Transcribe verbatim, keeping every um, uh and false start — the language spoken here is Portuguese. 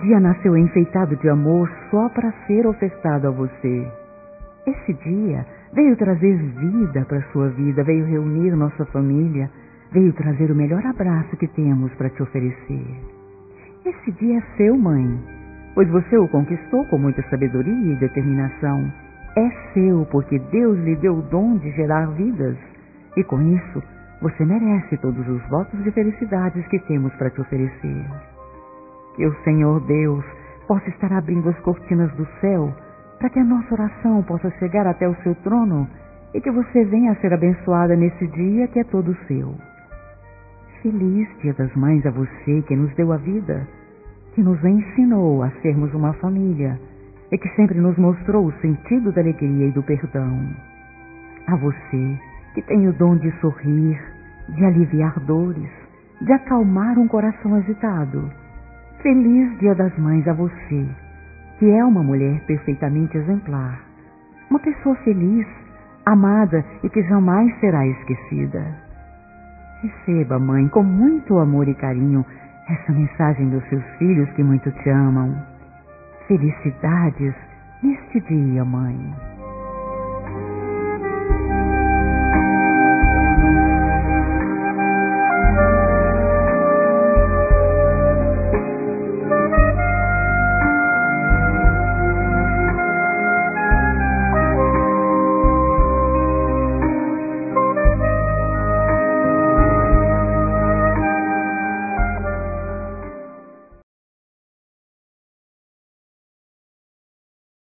dia nasceu enfeitado de amor só para ser ofertado a você. Esse dia veio trazer vida para sua vida, veio reunir nossa família, veio trazer o melhor abraço que temos para te oferecer. Esse dia é seu, mãe, pois você o conquistou com muita sabedoria e determinação. É seu porque Deus lhe deu o dom de gerar vidas, e com isso você merece todos os votos de felicidades que temos para te oferecer. Que o Senhor Deus possa estar abrindo as cortinas do céu para que a nossa oração possa chegar até o seu trono e que você venha a ser abençoada nesse dia que é todo seu. Feliz Dia das Mães a você que nos deu a vida, que nos ensinou a sermos uma família e que sempre nos mostrou o sentido da alegria e do perdão. A você que tem o dom de sorrir, de aliviar dores, de acalmar um coração agitado. Feliz Dia das Mães a você, que é uma mulher perfeitamente exemplar, uma pessoa feliz, amada e que jamais será esquecida. Receba, mãe, com muito amor e carinho, essa mensagem dos seus filhos que muito te amam. Felicidades neste dia, mãe.